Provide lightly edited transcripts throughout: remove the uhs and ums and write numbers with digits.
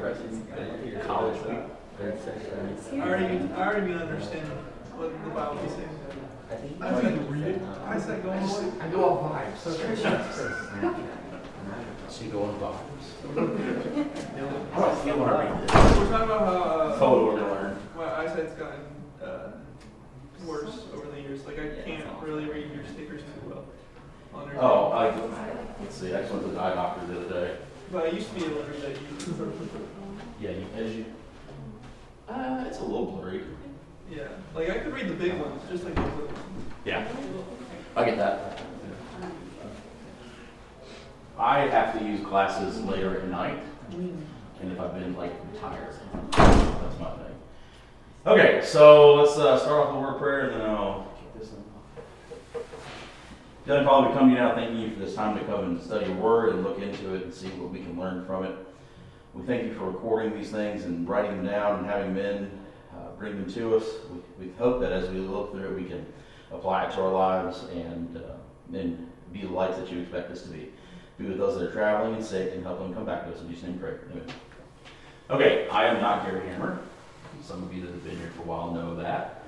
college week. I already understand what the Bible is saying. I said read it. I said go on. I go off vibes. She go on vibes. I don't feel learning this. We're talking about how Totally learn. my eyesight's gotten worse over the years. Like I can't really read your stickers too well. On your Let's see. I just went to the eye doctor the other day. But I used to be able to read that. Yeah, it's a little blurry. Yeah, like I could read the big ones, just like the little ones. Yeah, I get that. I have to use glasses later at night, and if I've been tired, that's my thing. Okay, so let's start off with a word of prayer, and then I'll kick this thing off. Heavenly Father, we come to you now thanking you for this time to come and study your word and look into it and see what we can learn from it. We thank you for recording these things and writing them down and having men bring them to us. We hope that as we look through it, we can apply it to our lives and be the lights that you expect us to be. Be with those that are traveling and sick and help them come back to us. In Jesus' name, pray. Amen. Okay, I am not Gary Hammer. Some of you that have been here for a while know that.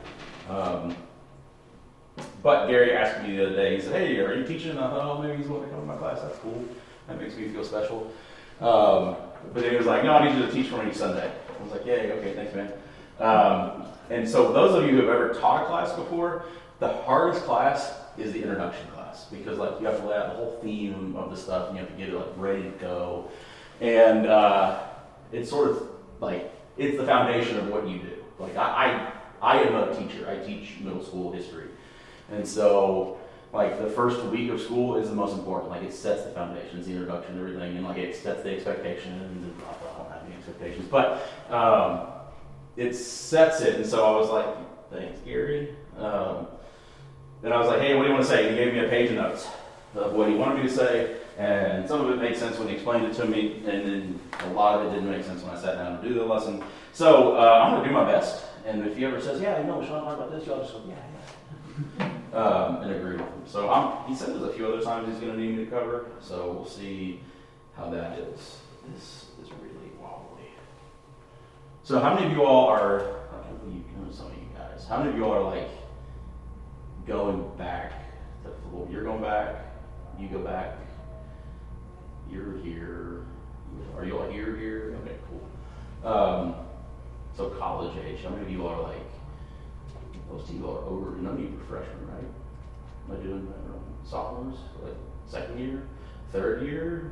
But Gary asked me the other day, he said, hey, are you teaching? I thought, oh, maybe he's going to come to my class. That's cool. That makes me feel special. But then he was like, no, I need you to teach for me Sunday. I was like, yay, okay, thanks, man. And so those of you who have ever taught a class before, the hardest class is the introduction class because you have to lay out the whole theme of the stuff and you have to get it ready to go. And it's sort of it's the foundation of what you do. I am a teacher. I teach middle school history. And so the first week of school is the most important. It sets the foundation, it's the introduction and everything, and it sets the expectations. And I don't have any expectations, but it sets it. And so I was like, thanks, Gary. Then I was like, hey, what do you want to say? He gave me a page of notes of what he wanted me to say, and some of it made sense when he explained it to me, and then a lot of it didn't make sense when I sat down to do the lesson. So I'm going to do my best. And if he ever says, yeah, Sean talked about this, y'all just go, yeah. And agree with him. So he said there's a few other times he's going to need me to cover, so we'll see how that is. This is really wobbly. So how many of you all are, some of you guys, how many of you all are going back to the Lord? You're going back, you go back, you're here. Are you all here? Okay, cool. So college age, how many of you are most of you are over, none of you are freshmen, right? Am I doing that? Sophomores? Second year? Third year?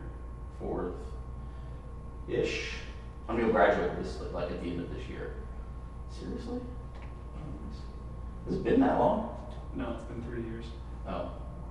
Fourth-ish? I'm going to graduate this at the end of this year. Seriously? Has it been that long? No, it's been 3 years. Oh.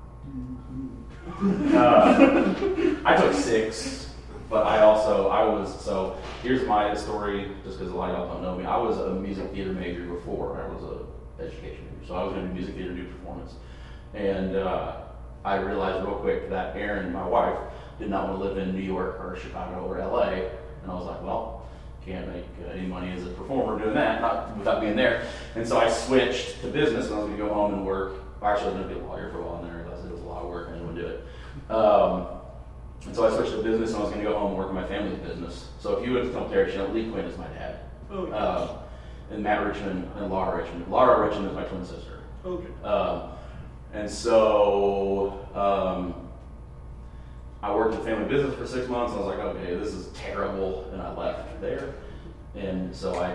I took 6, but so here's my story, just because a lot of y'all don't know me. I was a music theater major before I was a education major, so I was going to do music theater, do performance. And I realized real quick that Erin, my wife, did not want to live in New York or Chicago or LA, and I was like, well, can't make any money as a performer doing that, not without being there. And so I switched to business, and I was going to go home and work. Actually, I was going to be a lawyer for a while, and then I realized it was a lot of work, and I didn't want to do it. And so I switched to business, and I was going to go home and work in my family's business. So if you went to tell Terry, Lee Quinn is my dad. Oh, yeah. And Matt Richmond and Laura Richmond. Laura Richmond is my twin sister. Okay. And so I worked in family business for 6 months, and I was like, okay, this is terrible, and I left there. And so I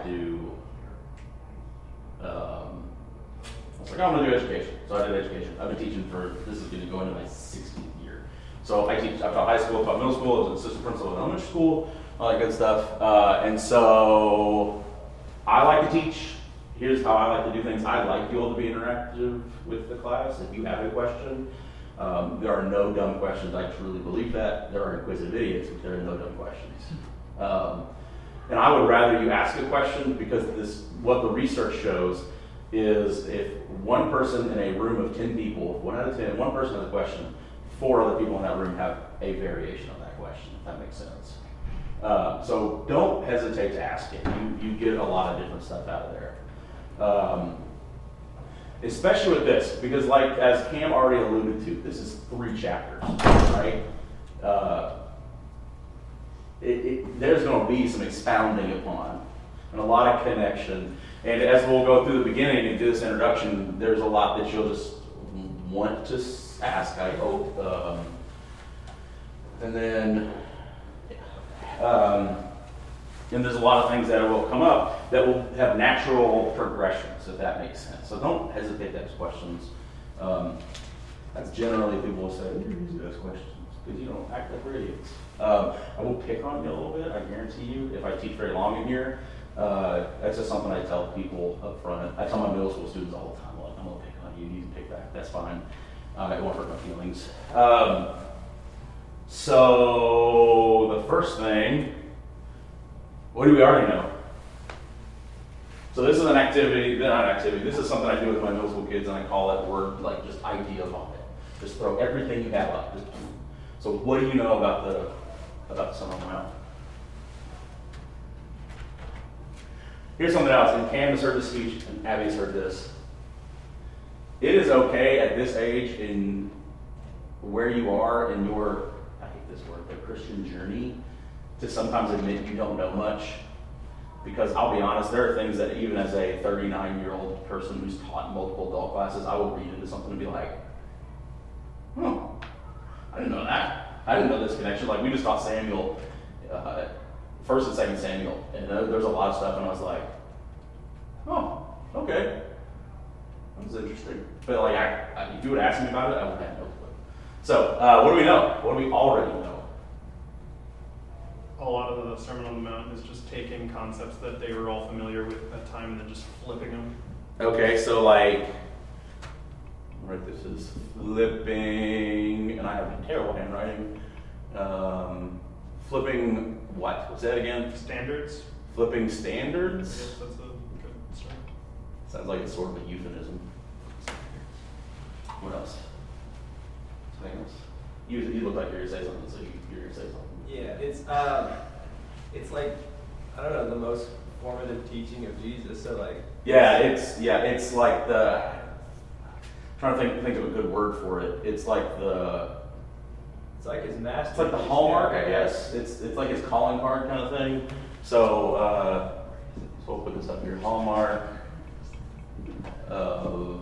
was like, I'm going to do education. So I did education. I've been teaching this is going to go into my 16th year. So I've taught high school, taught middle school, I was an assistant principal in elementary school, all that good stuff. And so I like to teach. Here's how I like to do things. I'd like you all to be interactive with the class. If you have a question, there are no dumb questions. I truly believe that. There are inquisitive idiots, but there are no dumb questions. And I would rather you ask a question because what the research shows is if one person in a room of 10 people, 1 out of 10, one person has a question, 4 other people in that room have a variation of that question, if that makes sense. So don't hesitate to ask it. You get a lot of different stuff out of there. Especially with this, because as Cam already alluded to, this is 3 chapters, right? there's going to be some expounding upon and a lot of connection. And as we'll go through the beginning and do this introduction, there's a lot that you'll just want to ask, I hope. And there's a lot of things that will come up that will have natural progressions, if that makes sense. So don't hesitate to ask questions. That's generally people will say, you're easy to ask questions because you don't act like we're idiots. I will pick on you a little bit, I guarantee you, if I teach very long in here. That's just something I tell people up front. I tell my middle school students all the time, like, I'm going to pick on you, you can pick back, that's fine. It won't hurt my feelings. So the first thing, what do we already know? So this is an activity, not an activity, this is something I do with my middle school kids, and I call it word, like just idea vomit. Just throw everything you have up. So what do you know about the Sermon on the Mount? Here's something else, and Cam has heard this speech, and Abby's heard this. It is okay at this age in where you are in your, I hate this word, the Christian journey, to sometimes admit you don't know much. Because I'll be honest, there are things that even as a 39-year-old person who's taught multiple adult classes, I will read into something and be like, I didn't know that. I didn't know this connection. Like we just taught Samuel, 1st and 2nd Samuel, and there's a lot of stuff, and I was like, okay. That was interesting. But like, if you would ask me about it, I would have no clue. So, what do we know? What do we already know? A lot of the Sermon on the Mount is just taking concepts that they were all familiar with at that time and then just flipping them. Okay, so like, right, this is flipping, and I have terrible handwriting. Flipping what? What's that again? Standards. Flipping standards? Yes, that's a good start. Sounds like it's sort of a euphemism. What else? Something else? You look like you're going to say something, so you're going to say something. Yeah, it's like, I don't know, the most formative teaching of Jesus. So like, it's like the, I'm trying to think of a good word for it. It's like his master. It's like the hallmark, I guess. It's like his calling card kind of thing. So we'll put this up here. Hallmark of.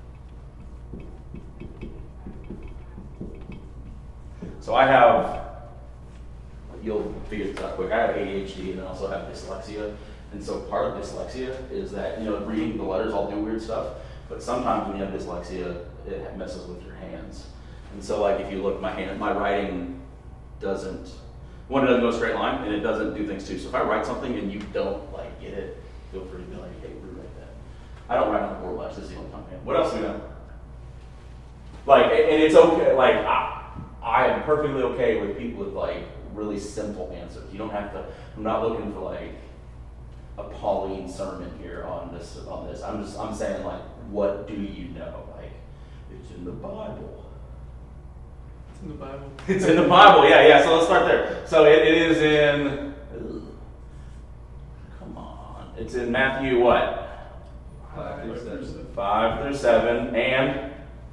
So I have. You'll figure this out quick. I have ADHD and I also have dyslexia. And so part of dyslexia is that, reading the letters all do weird stuff. But sometimes when you have dyslexia, it messes with your hands. And so like if you look, my writing doesn't go straight line, and it doesn't do things too. So if I write something and you don't like get it, feel free to be like, hey, rewrite that. I don't write on the board much, this is the only time I am. What else do we know? Like, and it's okay, like I am perfectly okay with people with like really simple answers. You don't have to, I'm not looking for like a Pauline sermon here on this. I'm saying like, what do you know? Like, it's in the Bible. It's in the Bible. It's in the Bible, yeah. So let's start there. So it is in, come on. It's in Matthew what? 5 through 7. 5 through 7. And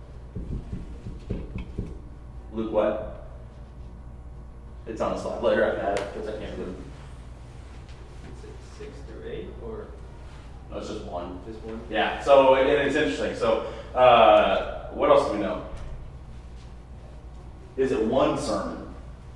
Luke what? It's on the slide. Later I've had it because I can't do it. Is it 6 through 8 or? No, it's just one. Just one? Yeah, so and it's interesting. So what else do we know? Is it one sermon?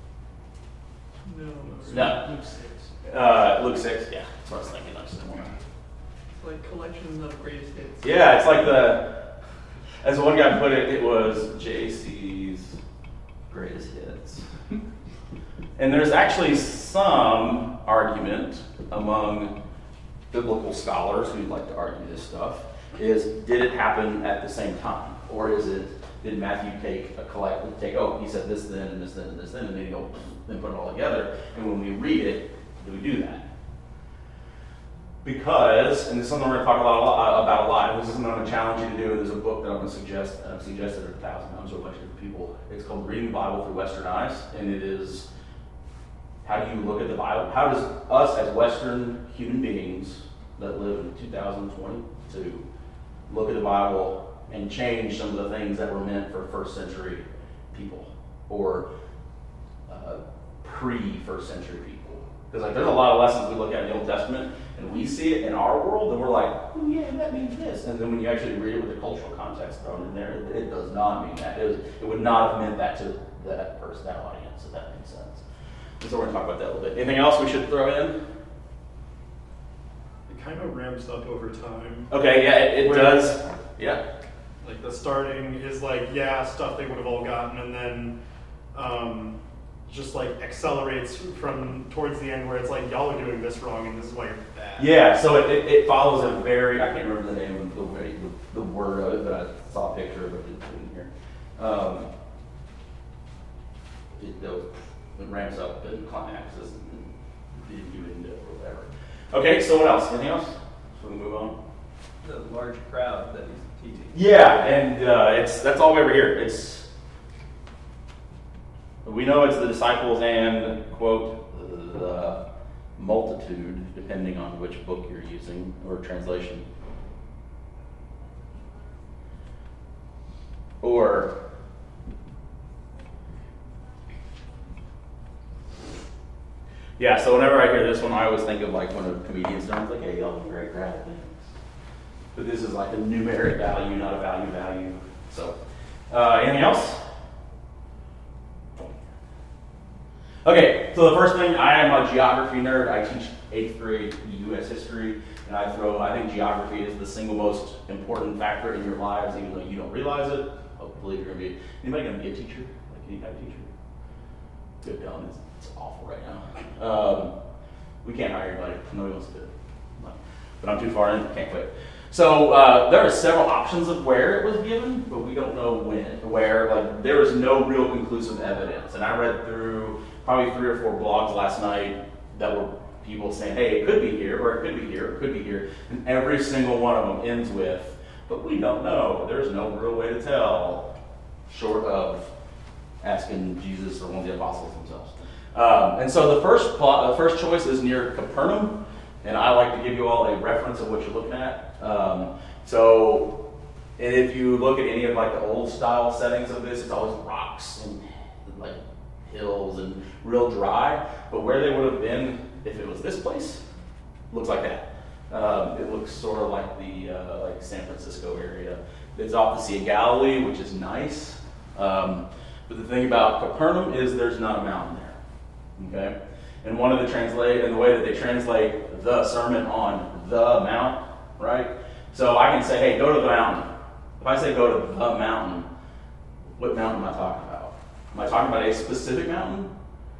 No. Luke 6. Luke 6, yeah. That's what I was thinking. It's like collections of greatest hits. Yeah, it's like as one guy put it, it was JC's greatest hits. And there's actually some argument among biblical scholars who like to argue this stuff, did it happen at the same time? Or did Matthew take he said this then, and this then, and this then, and then then put it all together, and when we read it, do we do that? Because, and this is something we're going to talk about a lot, and this is something I'm going to challenge you to do, and there's a book that I'm going to suggest, and I've suggested it 1,000 times to a bunch of different people. It's called Reading the Bible Through Western Eyes, and it is, how do you look at the Bible? How does us as Western human beings that live in 2022 look at the Bible and change some of the things that were meant for first century people or pre-first century people? Because like there's a lot of lessons we look at in the Old Testament, and we see it in our world, and we're like, oh yeah, that means this. And then when you actually read it with the cultural context thrown in there, it does not mean that. It would not have meant that to that person, that audience, if that makes sense. And so we're going to talk about that a little bit. Anything else we should throw in? It kind of ramps up over time. Okay, yeah, it does. Yeah. Like the starting is like, yeah, stuff they would have all gotten, and then just like accelerates from towards the end where it's like, y'all are doing this wrong and this is why you're bad. Yeah, so it follows a very, I can't remember the name of the word of it, but I saw a picture of it in here. It ramps up and climaxes and you end it or whatever. Okay, so what else? Anything else? So we move on. The large crowd that he's teaching. Yeah, and that's all we ever hear. We know it's the disciples and, quote, the multitude, depending on which book you're using or translation. Or yeah, so whenever I hear this one, I always think of like when a comedian's done, it's like, hey, y'all have a great crowd, thanks. But this is like a numeric value, not a value. So, anything else? Okay, so the first thing, I am a geography nerd. I teach 8th grade U.S. history, and I think geography is the single most important factor in your lives, even though you don't realize it. Hopefully you're going to be, anybody going to be a teacher? Like any type of teacher? Good, Dylan, it's awful right now. We can't hire anybody. Nobody wants to do it. But I'm too far in, can't quit. So there are several options of where it was given, but we don't know where. Like there is no real conclusive evidence. And I read through probably 3 or 4 blogs last night that were people saying, hey, it could be here, or it could be here, or it could be here. And every single one of them ends with, but we don't know. There's no real way to tell, short of asking Jesus or one of the apostles themselves. And so the first choice is near Capernaum. And I like to give you all a reference of what you're looking at. And if you look at any of like the old style settings of this, it's always rocks and like hills and real dry. But where they would have been if it was this place, looks like that. It looks sort of like the like San Francisco area. It's off the Sea of Galilee, which is nice. But the thing about Capernaum is there's not a mountain there. Okay. And the way that they translate the sermon on the mount, right? So I can say, hey, go to the mountain. If I say go to the mountain, what mountain am I talking about? Am I talking about a specific mountain?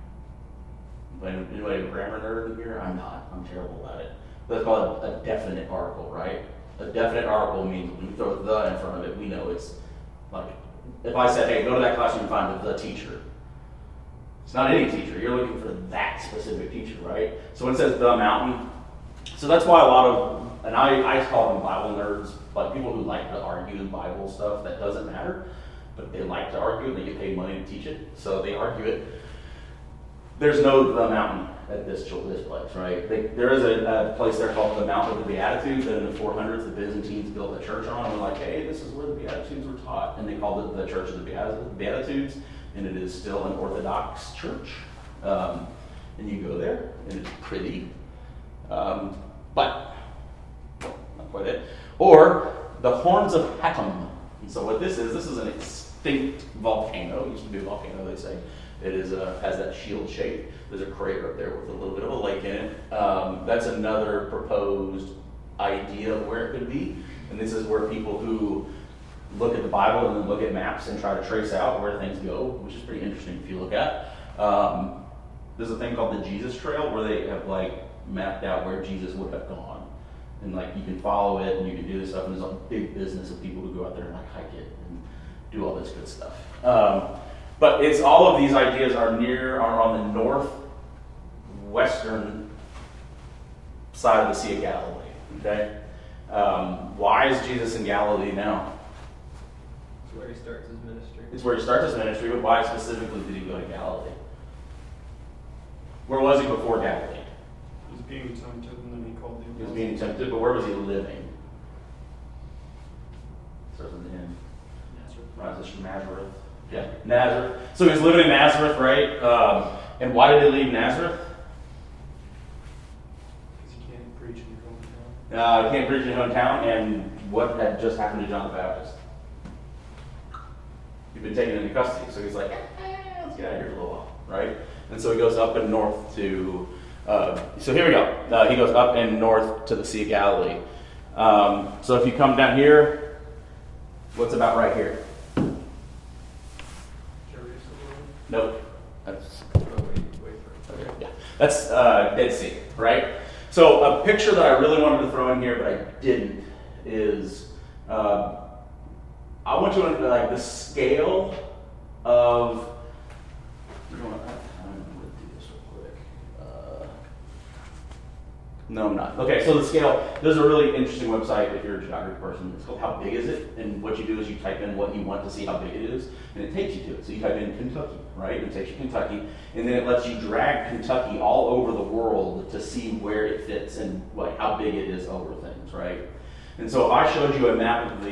Anybody a grammar nerd here? I'm not. I'm terrible at it. That's called a definite article, right? A definite article means when we throw the in front of it, we know it's like, if I said, hey, go to that classroom and find the teacher. It's not any teacher. You're looking for that specific teacher, right? So when it says the mountain, so that's why a lot of, and I call them Bible nerds, like people who like to argue in Bible stuff that doesn't matter, but they like to argue and they get paid money to teach it, so they argue it. There's no the mountain at this place, right? There is a place there called the Mount of the Beatitudes that in the 400s the Byzantines built a church on, and we're like, hey, this is where the Beatitudes were taught, and they called it the Church of the Beatitudes. And it is still an Orthodox church. And you go there, and it's pretty. But not quite it. Or the Horns of Hattem. And so what this is an extinct volcano. It used to be a volcano, they say. It is has that shield shape. There's a crater up there with a little bit of a lake in it. That's another proposed idea of where it could be. And this is where people who look at the Bible and then look at maps and try to trace out where things go, which is pretty interesting if you look at. There's a thing called the Jesus Trail where they have like mapped out where Jesus would have gone. And like you can follow it and you can do this stuff, and there's a big business of people who go out there and like hike it and do all this good stuff. But it's all of these ideas are on the northwestern side of the Sea of Galilee. Okay? Why is Jesus in Galilee now? It's where he starts his ministry. It's where he starts his ministry, but why specifically did he go to Galilee? Where was he before Galilee? He was being tempted, and then he called the He was being tempted, but where was he living? Starts with the end. Nazareth. Yeah, Nazareth. So he was living in Nazareth, right? And why did he leave Nazareth? Can't preach in your hometown, and what had just happened to John the Baptist? He'd been taken into custody, so he's like, let's get out of here for a little while, right? And so he goes up and north to, so here we go. He goes up and north to the Sea of Galilee. So if you come down here, what's about right here? Nope. That's okay, yeah. That's Dead Sea, right? So a picture that I really wanted to throw in here, but I didn't, is I want you to know, like, the scale of. I'm going to do this real quick. No, I'm not. Okay, so the scale. There's a really interesting website if you're a geography person. It's called How Big Is It? And what you do is you type in what you want to see how big it is, and it takes you to it. So you type in Kentucky, right? It takes you Kentucky, and then it lets you drag Kentucky all over the world to see where it fits and like how big it is over things, right? And so if I showed you a map of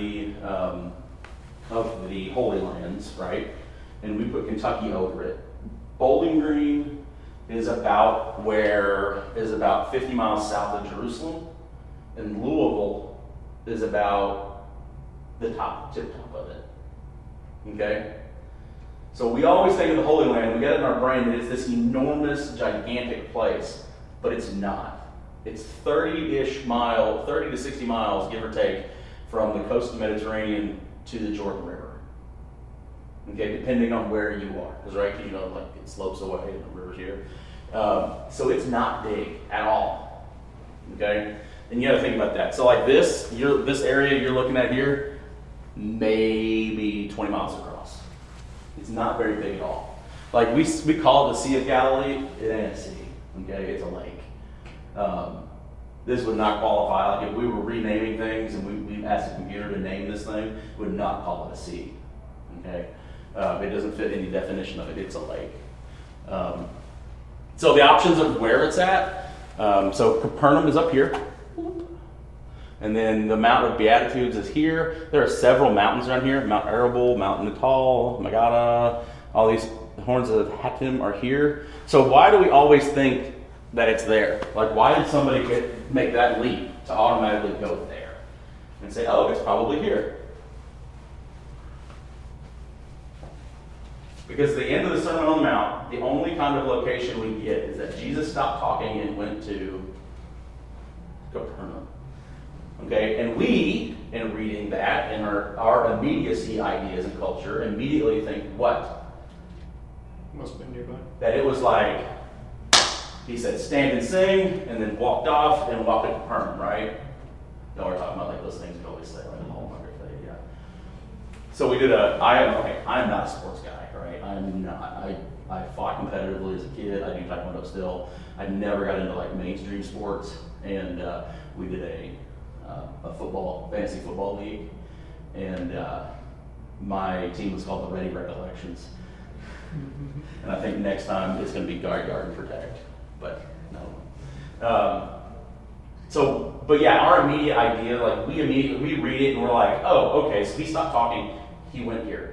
the Holy Lands, right? And we put Kentucky over it. Bowling Green is about 50 miles south of Jerusalem, and Louisville is about the tip top of it. Okay? So we always think of the Holy Land, we get it in our brain that it's this enormous, gigantic place, but it's not. It's 30 to 60 miles, give or take, from the coast of the Mediterranean to the Jordan River. Okay, depending on where you are, because right, you know, like it slopes away and the river's here. So it's not big at all. Okay, and you got to think about that. So like this area you're looking at here, maybe 20 miles across. It's not very big at all. Like we call it the Sea of Galilee. It ain't a sea. Okay, it's a lake. This would not qualify. Like if we were renaming things and we asked the computer to name this thing, we would not call it a sea. Okay. It doesn't fit any definition of it. It's a lake. So the options of where it's at. So Capernaum is up here. And then the Mount of Beatitudes is here. There are several mountains around here. Mount Arable, Mount Natal, Magada. All these horns of Hattim are here. So why do we always think that it's there? Like why did somebody make that leap to automatically go there? And say, oh, it's probably here. Because the end of the Sermon on the Mount, the only kind of location we get is that Jesus stopped talking and went to Capernaum. Okay, and we, in reading that, in our immediacy ideas and culture, immediately think what? Must have been nearby. That it was like, he said, stand and sing, and then walked off and walked to Capernaum, right? Y'all are talking about like those things we always say, like the Hallmark thing, yeah. So we did I am not a sports guy. Right? I'm not. I fought competitively as a kid. I do Taekwondo still. I never got into like mainstream sports, and we did a fantasy football league, and my team was called the Ready Recollections. And I think next time it's going to be guard and protect, but no. But yeah, our immediate idea, like we read it and we're like, oh, okay, so he stopped talking, he went here.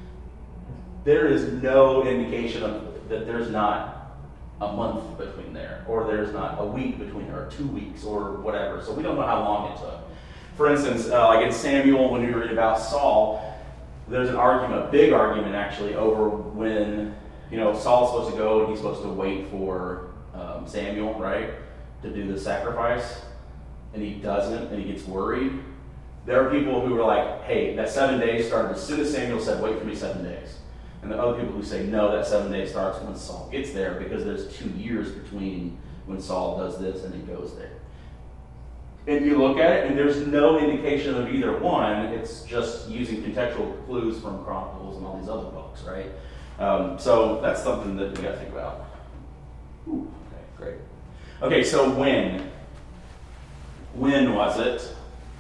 There is no indication that there's not a month between there, or there's not a week between there, or 2 weeks, or whatever. So we don't know how long it took. For instance, like in Samuel, when we read about Saul, there's an argument, a big argument actually, over when Saul's supposed to go and he's supposed to wait for Samuel, right, to do the sacrifice, and he doesn't, and he gets worried. There are people who are like, hey, that 7 days started as soon as Samuel said, wait for me 7 days. And the other people who say, no, that 7 days starts when Saul gets there because there's 2 years between when Saul does this and he goes there. And you look at it, and there's no indication of either one. It's just using contextual clues from Chronicles and all these other books, right? So that's something that we got to think about. Ooh, okay, great. Okay, so when? When was it?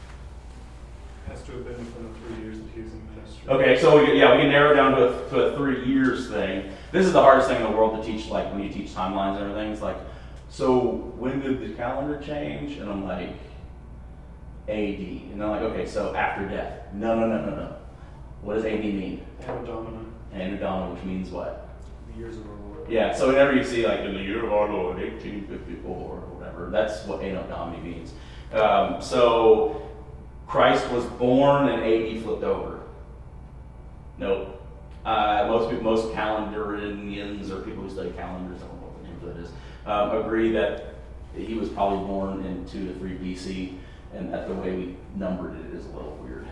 Has to have been within the 3 years that he was in ministry. Okay, so we can narrow down to a 3 years thing. This is the hardest thing in the world to teach, like when you teach timelines and everything. It's like, so when did the calendar change? And I'm like, AD. And they're like, okay, so after death. No. What does AD mean? Anno Domini. Anno Domini, which means what? The years of our Lord. Yeah, so whenever you see like in the year of our Lord, 1854 or whatever, that's what Anno Domini means. So Christ was born and AD flipped over. Nope. Most calendarians or people who study calendars, I don't know what the name for that is, agree that he was probably born in 2 to 3 BC, and that the way we numbered it is a little weird.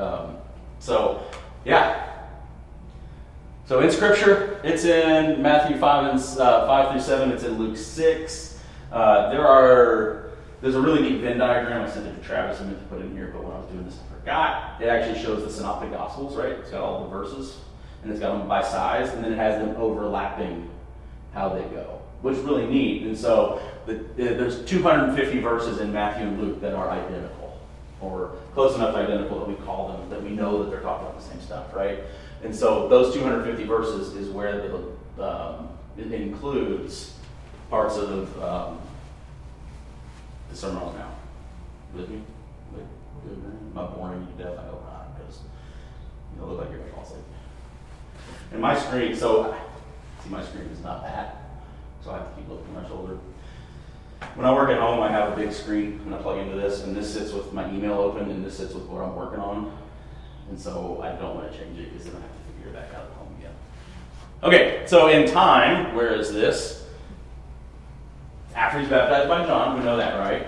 Yeah. So in Scripture, it's in Matthew 5 through 7. It's in Luke 6. There's a really neat Venn diagram. I sent it to Travis. I meant to put it in here, but when I was doing this, I forgot. It actually shows the Synoptic Gospels, right? It's got all the verses, and it's got them by size, and then it has them overlapping how they go, which is really neat. And so there's 250 verses in Matthew and Luke that are identical, or close enough identical that we call them, that we know that they're talking about the same stuff, right? And so those 250 verses is where it includes parts of the Sermon on the Mount. With me? Am I boring you to death? I hope not, because you look like you're going to fall asleep. And my screen, my screen is not that, so I have to keep looking at my shoulder. When I work at home, I have a big screen, and I plug into this, and this sits with my email open, and this sits with what I'm working on. And so I don't want to change it, because then I have to figure it back out at home again. Okay, so in time, where is this? After he's baptized by John, we know that, right?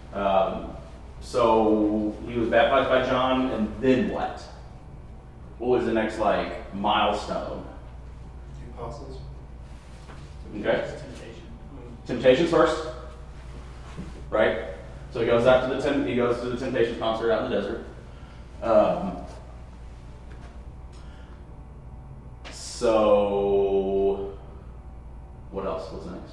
So he was baptized by John, and then what? What was the next, milestone? The apostles. Okay. Temptation. Temptations first, right? So he goes to the Temptations concert out in the desert. So what else? What's next?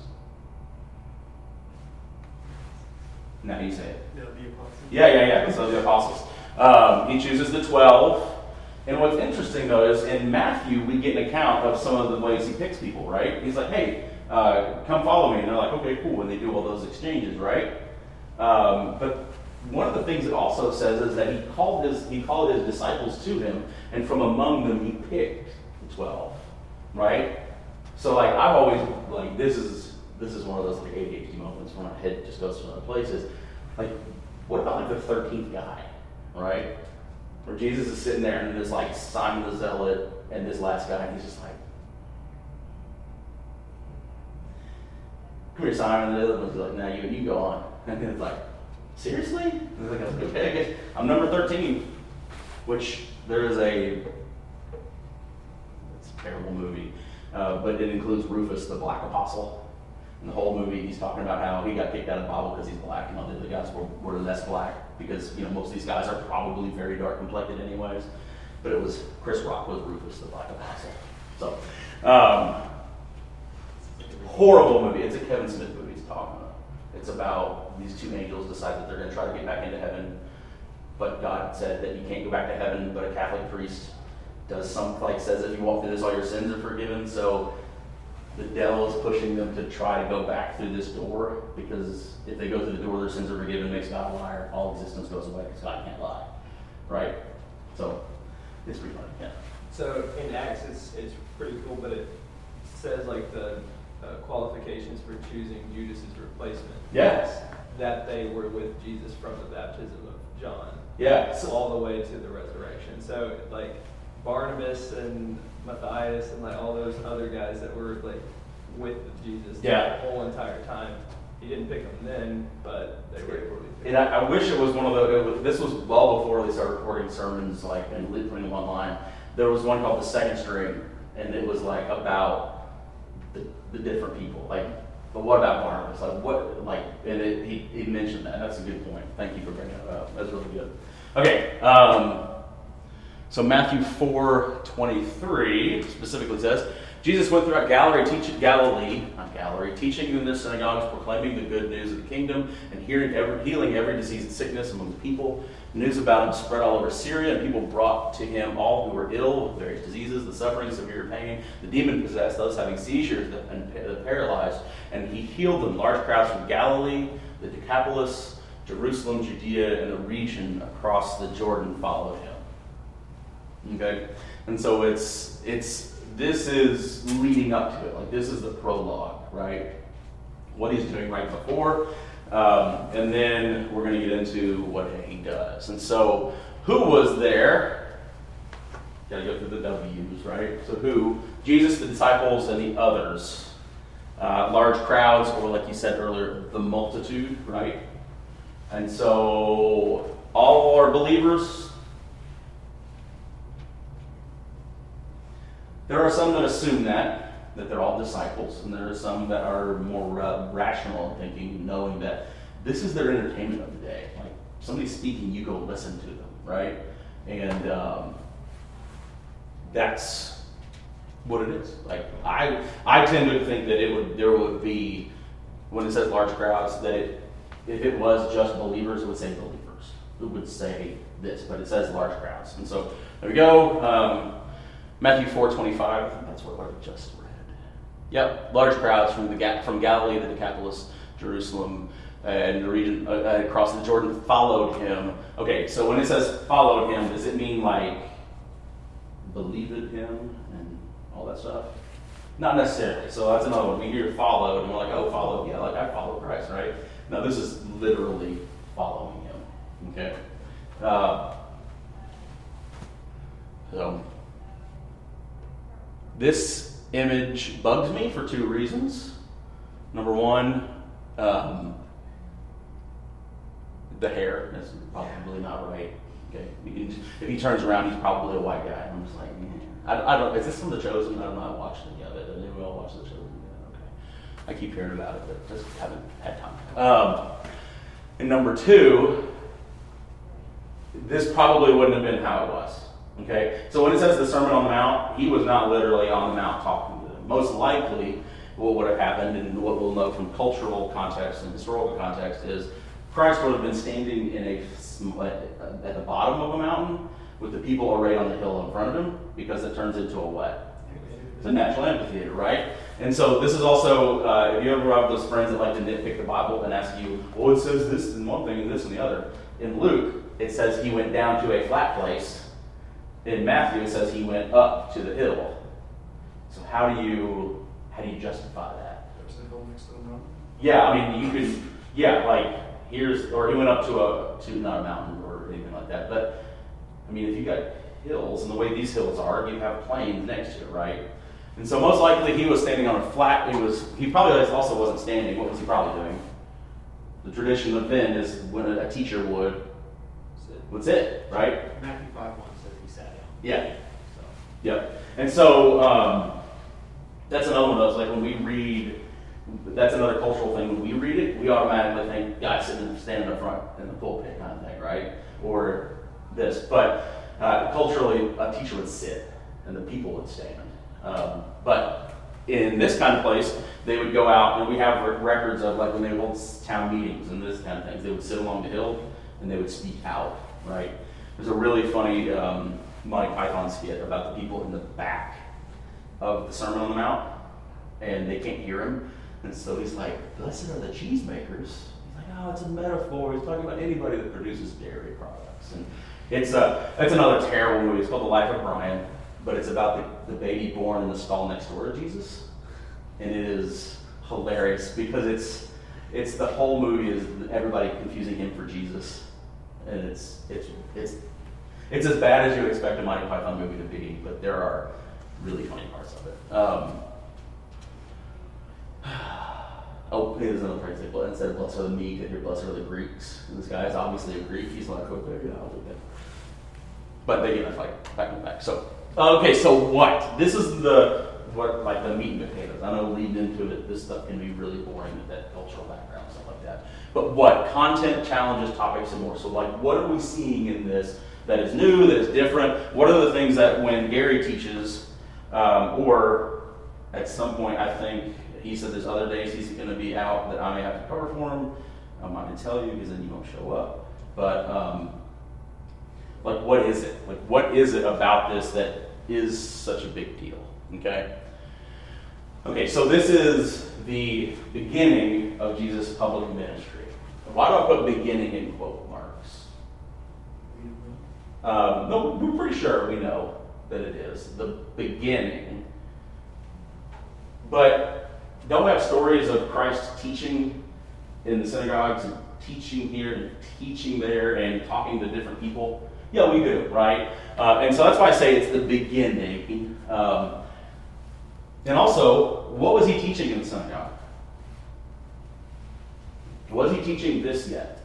Now you say it. Yeah, the apostles. Yeah. So the apostles. He chooses the 12. And what's interesting, though, is in Matthew, we get an account of some of the ways he picks people, right? He's like, hey, come follow me. And they're like, okay, cool. And they do all those exchanges, right? But one of the things it also says is that he called his disciples to him, and from among them he picked the 12, right? So, I've always, this is one of those, ADHD moments where my head just goes to other places. What about, the 13th guy, right? Where Jesus is sitting there, and there's Simon the Zealot and this last guy, and he's just like, come here, Simon. And the other one's like, no, you go on. And then it's like, seriously? And they're like, okay, I'm number 13. Which it's a terrible movie, but it includes Rufus, the black apostle. In the whole movie, he's talking about how he got kicked out of the Bible because he's black, and all the other guys were less black, because most of these guys are probably very dark complected anyways. But it was Chris Rock was Rufus, the black apostle. So, horrible movie. It's a Kevin Smith movie he's talking about. It's about these two angels decide that they're going to try to get back into heaven, but God said that you can't go back to heaven, but a Catholic priest does says if you walk through this, all your sins are forgiven. So the devil is pushing them to try to go back through this door, because if they go through the door, their sins are forgiven, makes God a liar. All existence goes away because God can't lie, right? So it's pretty funny, yeah. So in Acts, it's pretty cool, but it says the qualifications for choosing Judas's replacement. Yes. That they were with Jesus from the baptism of John. Yeah. All the way to the resurrection. So Barnabas and Matthias and all those other guys that were with Jesus the whole entire time. He didn't pick them then, but they were able to be picked. And I wish it was one of those. This was well before they started recording sermons and putting them online. There was one called The Second String, and it was about the different people. But what about Barnabas? He mentioned that. That's a good point. Thank you for bringing that up. That's really good. Okay. So Matthew 4:23 specifically says, Jesus went throughout Galilee, teaching in their synagogues, proclaiming the good news of the kingdom, and healing every disease and sickness among the people. News about him spread all over Syria, and people brought to him all who were ill with various diseases, the suffering, severe pain, the demon-possessed, those having seizures, and the paralyzed, and he healed them. Large crowds from Galilee, the Decapolis, Jerusalem, Judea, and the region across the Jordan followed him. Okay? And so it's this is leading up to it. Like, this is the prologue, right? What he's doing right before. And then we're going to get into what he does. And so, who was there? Got to go through the W's, right? So who? Jesus, the disciples, and the others. Large crowds, or like you said earlier, the multitude, right? And so, all are believers. There are some that assume that they're all disciples, and there are some that are more rational in thinking, knowing that this is their entertainment of the day. Like, somebody's speaking, you go listen to them, right? And that's what it is. Like, I tend to think that there would be, when it says large crowds, that if it was just believers, it would say believers. It would say this, but it says large crowds. And so, there we go. Matthew 4:25, I think that's what I just read. Yep, large crowds from Galilee, the Decapolis, Jerusalem, and the region across the Jordan followed him. Okay, so when it says followed him, does it mean like believed him and all that stuff? Not necessarily. So that's another one. We hear followed, and we're like, oh, followed. Yeah, like I follow Christ, right? No, this is literally following him. Okay? So this image bugs me for two reasons. Number one, the hair is probably not right. Okay, if he turns around, he's probably a white guy. I'm just like, I don't. Is this from The Chosen? I don't know. I watched any of it. Did we all watch The Chosen? Yeah, okay. I keep hearing about it, but just haven't had time. And number two, this probably wouldn't have been how it was. Okay, so when it says the Sermon on the Mount, he was not literally on the Mount talking to them. Most likely, what would have happened, and what we'll know from cultural context and historical context, is Christ would have been standing at the bottom of a mountain with the people arrayed on the hill in front of him, because it turns into a what? It's a natural amphitheater, right? And so this is also, if you ever have those friends that like to nitpick the Bible and ask you, well, it says this in one thing and this in the other. In Luke, it says he went down to a flat place. In Matthew, it says he went up to the hill. So how do you justify that? There's a hill next to the mountain. Yeah, I mean, you could, yeah, like, or he went up to not a mountain or anything like that. But, I mean, if you got hills, and the way these hills are, you have plains next to it, right? And so most likely he was standing on a flat, he probably also wasn't standing. What was he probably doing? The tradition of then is when a teacher would sit, right? Matthew 5:1 says he sat down. Yeah. So, yep. And so that's another one of those, like when we read, that's another cultural thing. When we read it, we automatically think God standing up front in the pulpit kind of thing, right? Or this. But culturally, a teacher would sit and the people would stand. But in this kind of place, they would go out, and we have records of like when they would hold town meetings and this kind of things. They would sit along the hill and they would speak out, right? There's a really funny Monty Python skit about the people in the back of the Sermon on the Mount, and they can't hear him. And so he's like, blessed are the cheesemakers. He's like, oh, it's a metaphor. He's talking about anybody that produces dairy products. And it's another terrible movie. It's called The Life of Brian, but it's about the baby born in the stall next door to Jesus. And it is hilarious because it's the whole movie is everybody confusing him for Jesus. And it's as bad as you expect a Monty Python movie to be, but there are really funny parts of it. Here's another phrase. Instead of blessed are the meek, that you're blessed are the Greeks. And this guy is obviously a Greek. He's like, okay, yeah, I'll do that. But they get a fight back and back. So, okay, so what? This is the meat and potatoes. I know leading into it, this stuff can be really boring with that cultural background and stuff like that. But what? Content, challenges, topics, and more. So, like, what are we seeing in this that is new, that is different? What are the things that when Gary teaches, or at some point, I think he said there's other days he's going to be out that I may have to cover for him. I'm not going to tell you because then you won't show up. But, like, what is it? Like, what is it about this that is such a big deal? Okay, so this is the beginning of Jesus' public ministry. Why do I put beginning in quote marks? No, we're pretty sure we know that it is the beginning But don't we have stories of Christ teaching in the synagogues and teaching here and teaching there and talking to different people? Yeah, we do, right? And so that's why I say it's the beginning. And also, what was he teaching in the synagogue? Was he teaching this yet?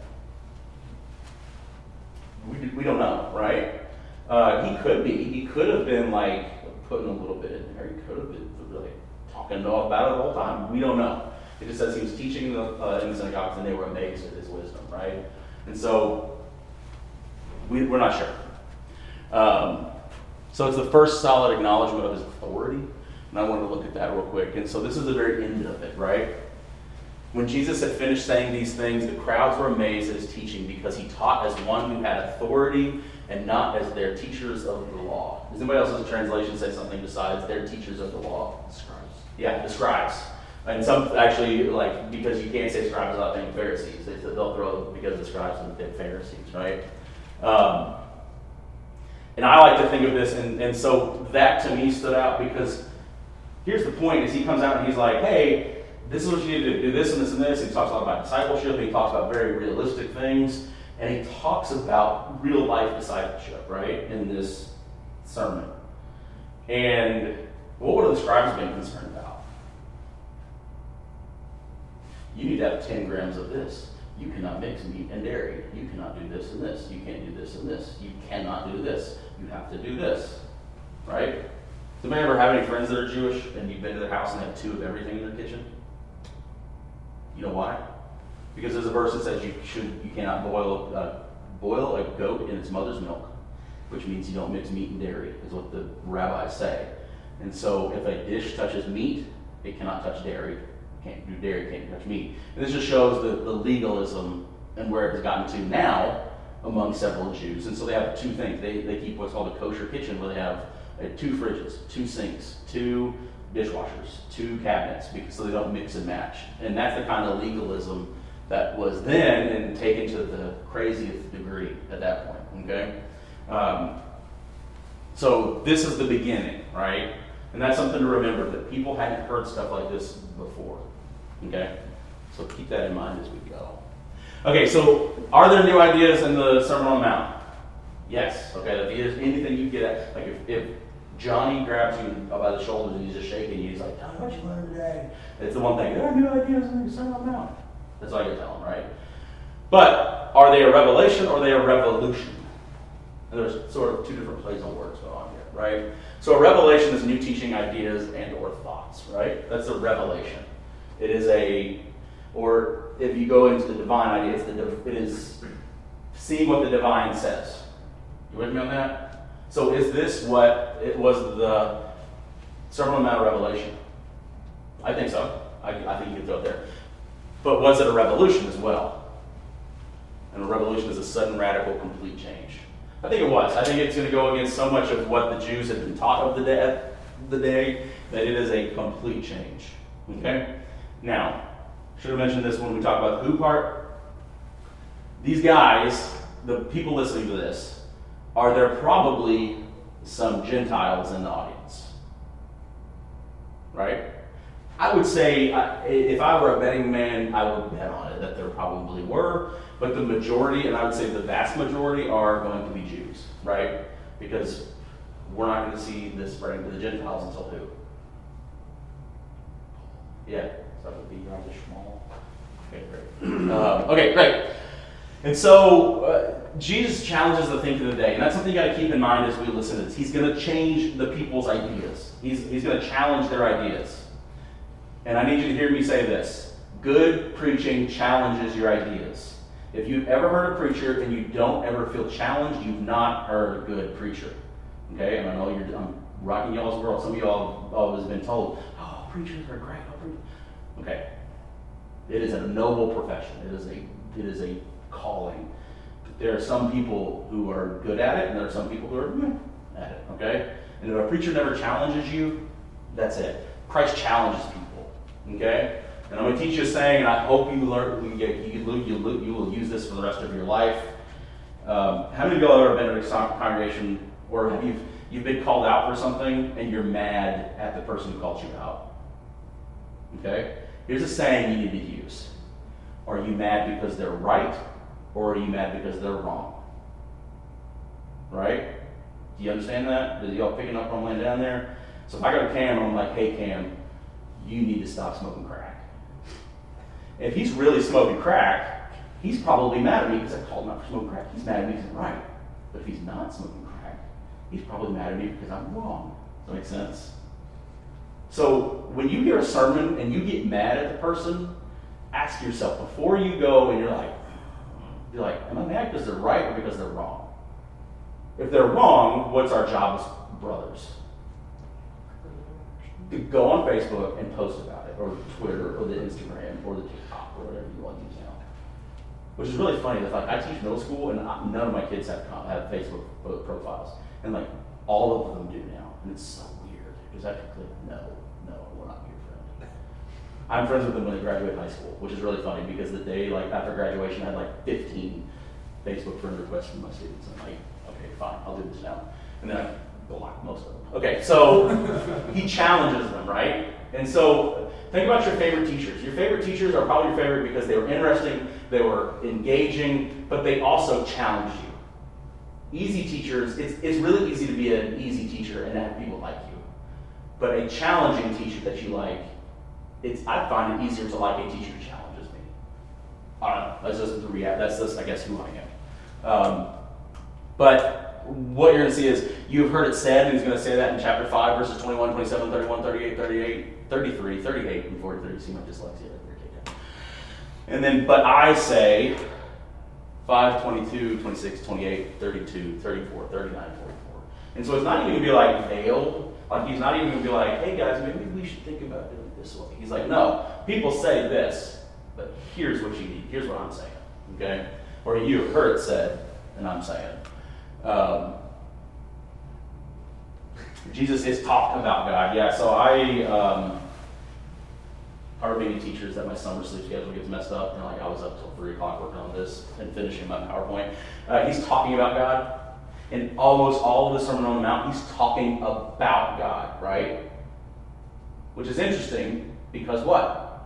We don't know, right? He could be. He could have been like putting a little bit in there. He could have been really talking about it the whole time. We don't know. It just says he was teaching in the synagogues and they were amazed at his wisdom, right? And so we're not sure. So it's the first solid acknowledgement of his authority. And I wanted to look at that real quick. And so this is the very end of it, right? When Jesus had finished saying these things, the crowds were amazed at his teaching because he taught as one who had authority and not as their teachers of the law. Does anybody else's translation say something besides their teachers of the law? The scribes. Yeah, the scribes. And some actually, like, because you can't say scribes without thinking Pharisees. They'll throw because the scribes and the Pharisees, right? And I like to think of this, and so that to me stood out because here's the point, is he comes out and he's like, hey, this is what you need to do this and this and this. He talks a lot about discipleship, and he talks about very realistic things, and he talks about real life discipleship, right, in this sermon. And what would the scribes been concerned about? You need to have 10 grams of this. You cannot mix meat and dairy. You cannot do this and this. You can't do this and this. You cannot do this. You have to do this, right? Does anybody ever have any friends that are Jewish and you've been to their house and have 2 of everything in their kitchen? You know why? Because there's a verse that says you cannot boil a goat in its mother's milk, which means you don't mix meat and dairy, is what the rabbis say. And so if a dish touches meat, it cannot touch dairy. Can't do dairy, can't touch meat. And this just shows the legalism and where it has gotten to now among several Jews. And so they have 2 things. They keep what's called a kosher kitchen, where they have 2 fridges, 2 sinks, 2 dishwashers, 2 cabinets, so they don't mix and match. And that's the kind of legalism that was then and taken to the craziest degree at that point, okay? So this is the beginning, right? And that's something to remember, that people hadn't heard stuff like this before, okay? So keep that in mind as we go. Okay, so are there new ideas in the Sermon on the Mount? Yes. Okay, if there's anything you get at, like if Johnny grabs you by the shoulders and he's just shaking you, he's like, "Tell me what you learned today." It's the one thing. There are new ideas in the Sermon on the Mount. That's all you tell them, right? But are they a revelation or are they a revolution? And there's sort of 2 different plays on words going on here, right? So a revelation is new teaching, ideas, and or thoughts, right? That's a revelation. It is or if you go into the divine idea, it is seeing what the divine says. You with me on that? So is this what it was, the Sermon on the Mount revelation? I think so. I think you can throw it there. But was it a revolution as well? And a revolution is a sudden, radical, complete change. I think it was. I think it's going to go against so much of what the Jews had been taught of the day that it is a complete change. Okay? Now, should have mentioned this when we talk about the who part. These guys, the people listening to this, are there probably some Gentiles in the audience? Right? I would say, if I were a betting man, I would bet on it that there probably were, but the majority, and I would say the vast majority, are going to be Jews, right? Because we're not going to see this spreading to the Gentiles until who? Yeah, so that would be rather small. Okay, great. Okay, great. And so Jesus challenges the thinking of the day, and that's something you got to keep in mind as we listen to this. He's going to change the people's ideas. He's going to challenge their ideas. And I need you to hear me say this. Good preaching challenges your ideas. If you've ever heard a preacher and you don't ever feel challenged, you've not heard a good preacher. Okay? And I know I'm rocking y'all's world. Some of y'all have always been told, "Oh, preachers are great." Okay. It is a noble profession. It is a calling. There are some people who are good at it, and there are some people who are at it. Okay? And if a preacher never challenges you, that's it. Christ challenges people. Okay? And I'm going to teach you a saying, and I hope you learn. You will use this for the rest of your life. How many of y'all have ever been to a congregation, or you've been called out for something, and you're mad at the person who called you out? Okay? Here's a saying you need to use. Are you mad because they're right, or are you mad because they're wrong? Right? Do you understand that? Are y'all picking up what I'm laying down there? So if I go to Cam and I'm like, hey Cam, you need to stop smoking crack. If he's really smoking crack, he's probably mad at me because I called him out for smoking crack. He's mad at me because I'm right. But if he's not smoking crack, he's probably mad at me because I'm wrong. Does that make sense? So when you hear a sermon and you get mad at the person, ask yourself before you go and you're like, am I mad because they're right or because they're wrong? If they're wrong, what's our job as brothers? To go on Facebook and post about it, or Twitter, or the Instagram, or the TikTok, or whatever you want to use now. Which is really funny. That I teach middle school, and none of my kids have Facebook profiles, and like all of them do now, and it's so weird because I can click no, we're not your friend. I'm friends with them when they graduate high school, which is really funny because the day after graduation, I had 15 Facebook friend requests from my students. I'm like, okay, fine, I'll do this now, and then I block most of them. Okay, so he challenges them, right? And so think about your favorite teachers. Your favorite teachers are probably your favorite because they were interesting, they were engaging, but they also challenged you. Easy teachers, it's really easy to be an easy teacher and have people like you. But a challenging teacher that you like, I find it easier to like a teacher who challenges me. I don't know. That's just the reality. That's just, I guess, who I am. But what you're going to see is, you've heard it said, and he's going to say that in chapter 5, verses 21, 27, 31, 38, 33, 38, and 43. See my dyslexia right there. And then, but I say 5, 22, 26, 28, 32, 34, 39, 44. And so it's not even going to be like veiled. Like, he's not even going to be like, hey guys, maybe we should think about doing it this way. He's like, no, people say this, but here's what you need. Here's what I'm saying. Okay? Or you have heard it said, and I'm saying. Jesus is talking about God. Yeah, so part of being a teacher is that my summer sleep schedule gets messed up. And I was up till 3 o'clock working on this and finishing my PowerPoint. He's talking about God. In almost all of the Sermon on the Mount, he's talking about God, right? Which is interesting because what?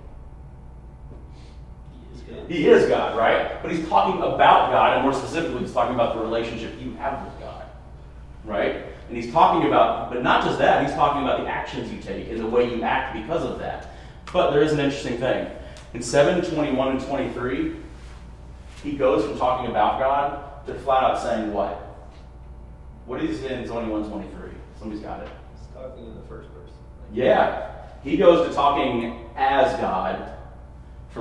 He is God, right? But he's talking about God, and more specifically, he's talking about the relationship you have with God, right? And he's talking about, but not just that, he's talking about the actions you take and the way you act because of that. But there is an interesting thing. In 7, 21, and 23, he goes from talking about God to flat out saying what? What is it in 21, 23? Somebody's got it. He's talking in the first person. Yeah. He goes to talking as God for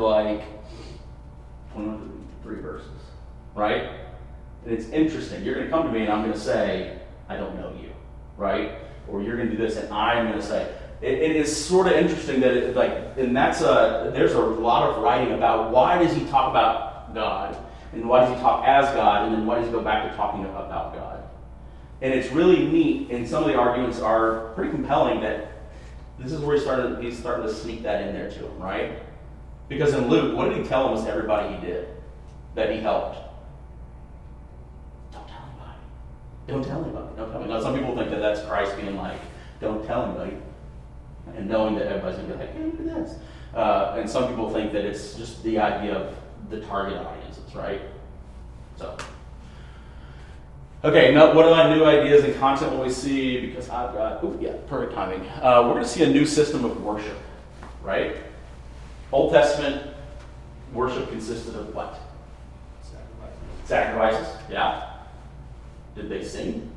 3 verses, right? And it's interesting. You're going to come to me and I'm going to say, I don't know you, right? Or you're going to do this and I'm going to say, it is sort of interesting that there's a lot of writing about why does he talk about God and why does he talk as God and then why does he go back to talking about God? And it's really neat, and some of the arguments are pretty compelling that this is where he's starting to sneak that in there to him, right? Because in Luke, what did he tell almost everybody he did that he helped? Don't tell anybody. Don't tell anybody. Don't tell anybody. Now, some people think that that's Christ being like, don't tell anybody, and knowing that everybody's going to be like, hey, look at this. And some people think that it's just the idea of the target audiences, right? So, okay, now what are my new ideas and content will we see? Because I've got, perfect timing. We're going to see a new system of worship, right? Old Testament worship consisted of what? Sacrifices, yeah. Did they sing?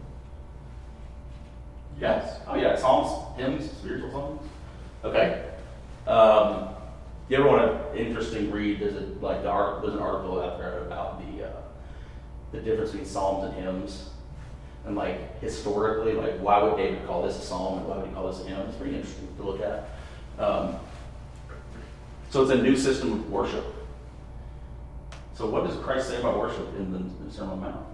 Yes. Oh yeah, psalms, hymns, spiritual songs. Okay. You ever want an interesting read? There's an article out there about the difference between psalms and hymns, and historically, why would David call this a psalm and why would he call this a hymn? It's pretty interesting to look at. So it's a new system of worship. So what does Christ say about worship in the Sermon on the Mount?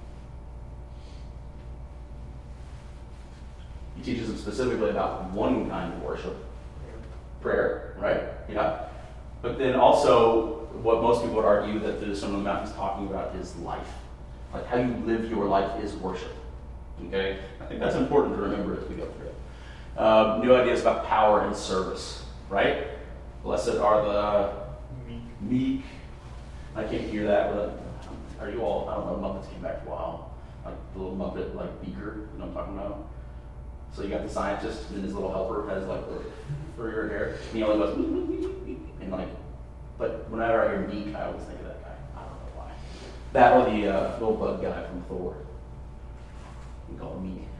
He teaches them specifically about one kind of worship. Prayer, right? Yeah. But then also, what most people would argue that the Sermon on the Mount is talking about is life. Like how you live your life is worship. Okay? I think that's important to remember as we go through it. New ideas about power and service. right? Blessed are the Meek. meek. I can't hear that, but are you all, I don't know, Muppets came back for a while. Like the little Muppet, like Beaker, you know what I'm talking about? So you got the scientist, and his little helper has like the furrier hair, and he only goes, and like, but whenever I hear meek, I always think of that guy. I don't know why. That or the little bug guy from Thor. We call him meek.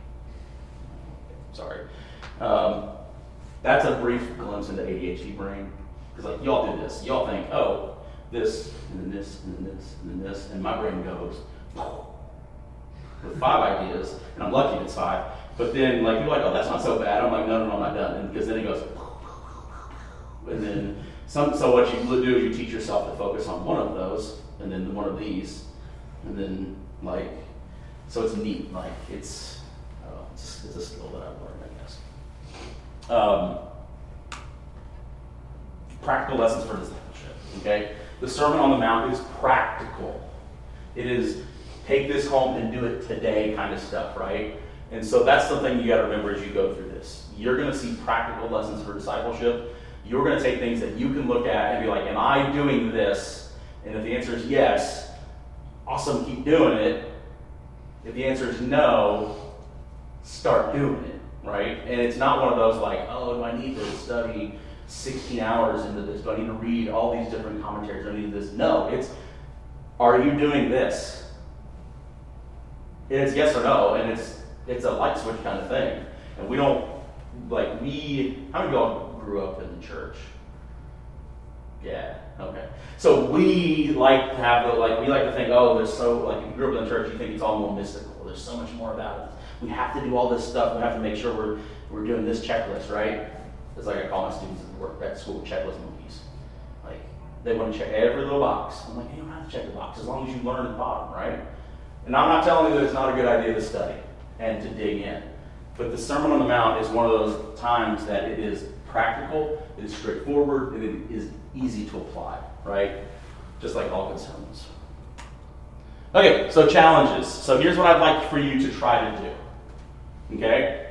Sorry. That's a brief glimpse into ADHD brain. Because like y'all do this. Y'all think, oh, this, and then this, and then this, and then this, and my brain goes with 5 ideas, and I'm lucky if it's 5. But then like you're like, oh, that's not so bad. I'm like, no, I'm not done. And because then it goes, and then so what you do is you teach yourself to focus on one of those, and then one of these, and then like, so it's neat. Like it's a skill that I've learned, I guess. Practical lessons for discipleship. Okay, the Sermon on the Mount is practical. It is take this home and do it today kind of stuff, right? And so that's the thing you got to remember as you go through this. You're going to see practical lessons for discipleship. You're going to take things that you can look at and be like, am I doing this? And if the answer is yes, awesome, keep doing it. If the answer is no, start doing it, right? And it's not one of those like, oh, do I need to study 16 hours into this? Do I need to read all these different commentaries? Do I need this? No, it's, are you doing this? And it's yes or no, and it's a light switch kind of thing. And we don't, like how many of y'all grew up in the church? Yeah, okay. So we like to have we like to think, oh, there's so, like if you grew up in the church, you think it's all more mystical. There's so much more about it. We have to do all this stuff. We have to make sure we're doing this checklist, right? It's like I call my students at work at school checklist monkeys. Like they want to check every little box. I'm like, hey, you don't have to check the box as long as you learn at the bottom, right? And I'm not telling you that it's not a good idea to study and to dig in. But the Sermon on the Mount is one of those times that it is practical, it is straightforward, and it is easy to apply, right? Just like all good sermons. Okay, so challenges. So here's what I'd like for you to try to do. Okay?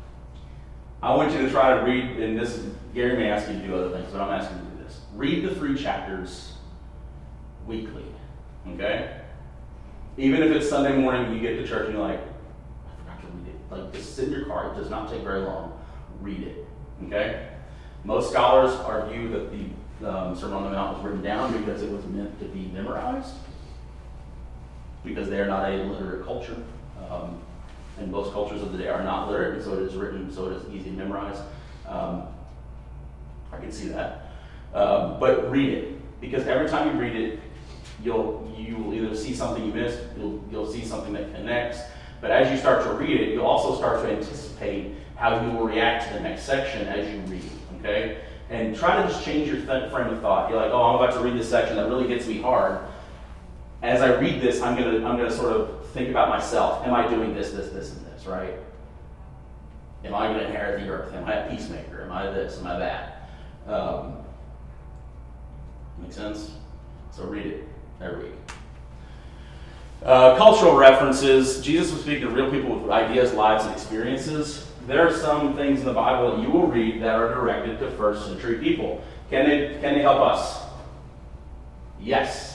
I want you to try to read, and this, Gary may ask you to do other things, but I'm asking you to do this. Read the 3 chapters weekly. Okay? Even if it's Sunday morning and you get to church and you're like, I forgot to read it. Like, just sit in your car. It does not take very long. Read it. Okay? Most scholars argue that the Sermon on the Mount was written down because it was meant to be memorized, because they are not a literate culture. And most cultures of the day are not literate, and so it is written so it is easy to memorize. I can see that. But read it, because every time you read it, you will either see something you missed, you'll see something that connects, but as you start to read it, you'll also start to anticipate how you will react to the next section as you read, okay? And try to just change your frame of thought. You're like, oh, I'm about to read this section that really hits me hard. As I read this, I'm gonna sort of think about myself. Am I doing this, and this, right? Am I gonna inherit the earth? Am I a peacemaker? Am I this? Am I that? Make sense? So read it every week. Cultural references. Jesus was speaking to real people with ideas, lives, and experiences. There are some things in the Bible that you will read that are directed to first century people. Can they help us? Yes.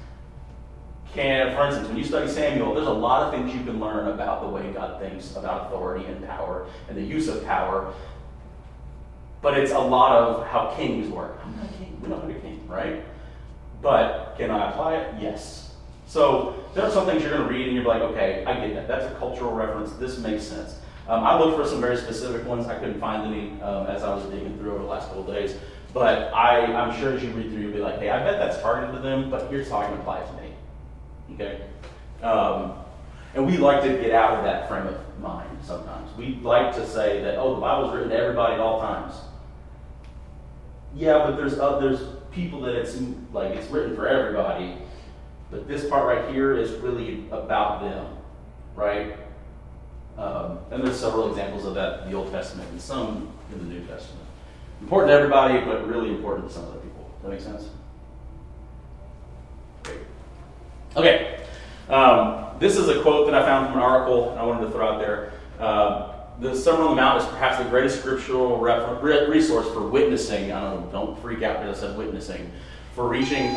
For instance, when you study Samuel, there's a lot of things you can learn about the way God thinks about authority and power and the use of power. But it's a lot of how kings work. I'm not a king. We're not a king, right? But can I apply it? Yes. So there are some things you're going to read and you're like, okay, I get that. That's a cultural reference. This makes sense. I looked for some very specific ones. I couldn't find any as I was digging through over the last couple of days. But I'm sure as you read through, you'll be like, hey, I bet that's targeted to them, but here's how I can apply it to me. Okay? And we like to get out of that frame of mind sometimes. We like to say that, oh, the Bible's written to everybody at all times. Yeah, but there's people that it's written for everybody, but this part right here is really about them, right? And there's several examples of that in the Old Testament and some in the New Testament. Important to everybody, but really important to some other people. Does that make sense? Great. Okay. This is a quote that I found from an article I wanted to throw out there. the Sermon on the Mount is perhaps the greatest scriptural resource for witnessing. I don't freak out because I said witnessing, for reaching